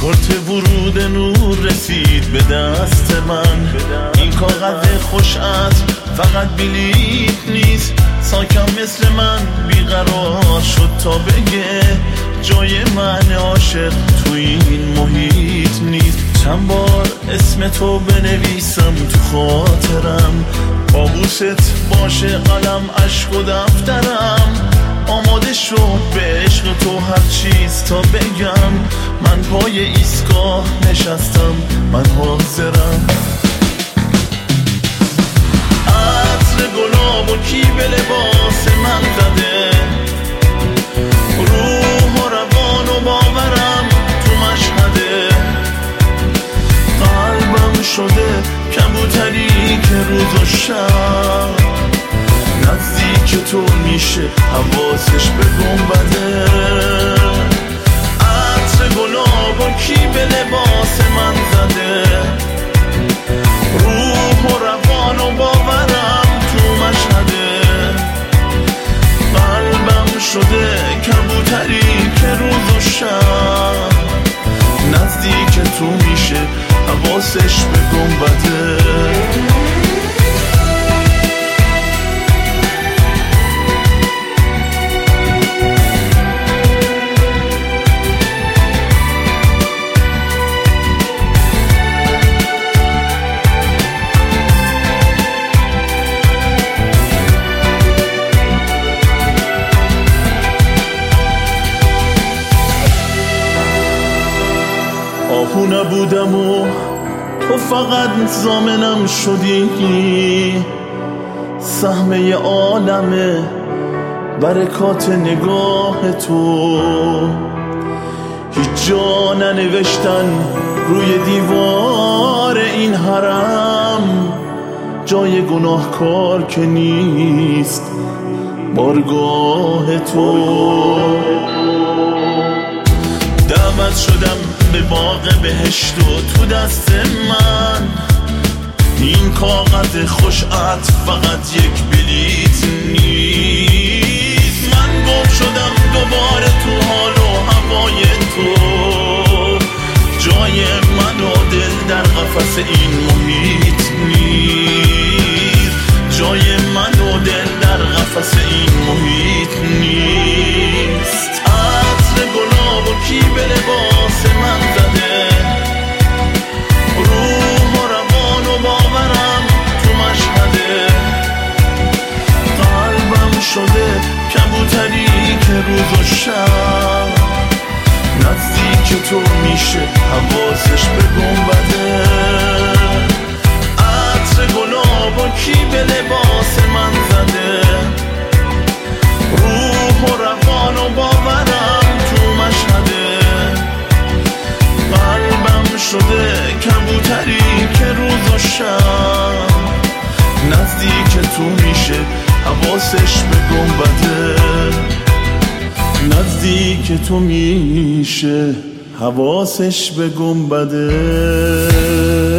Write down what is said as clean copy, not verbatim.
کارت ورود نور رسید به دست من. این کاغذ خوش عطر فقط بلیط نیست، ساکم مثل من بیقرار شد تا بگه جای من عاشق تو این محیط نیست. چند بار اسم تو بنویسم تو خاطرم، طاووست باشه قلم عشق و دفترم. آماده شد به عشق تو هر چیز تا بگم من پای ایستگاه نشستم، من حاضرم. عطر گلاب و کی به لباس من زده، روح و روان و باورم تو مشهده. قلبم شده کبوتری که روز و شب نزدیک تو میشه حواسش به گنبده. عطر گلاب و کی به لباس من زده، روح و روان و باورم تو مشهده. قلبم شده کبوتری که روز و شب نزدیک تو میشه حواسش به گنبده. آهو نبودم و تو فقط ضامنم شدی، سهمه عالمه برکات نگاه تو. هیچ جا ننوشتن روی دیوار این حرم، جای گناهکار که نیست بارگاه تو. دعوت شدم به باغ بهشت و تو دست من این کاغذ خوش عطر فقط یک بلیط نیست. من گم شدم دوباره تو حال و هوای تو، جای من و دل در قفس این محیط نیست. جای من و دل در قفس این محیط نیست. عطر گلاب و کی به لباس من زده، روح و روان و باورم تو مشهده. قلبم شده کبوتری که روز و شب نزدیک تو میشه حواسش به گنبده. عطر گلاب و کی به لباس من زده، روح و روان و باورم تو مشهده. قلبم شده کبوتری که روز و شب نزدیک تو میشه حواسش به گنبده. نزدیک تو میشه حواسش به گنبده.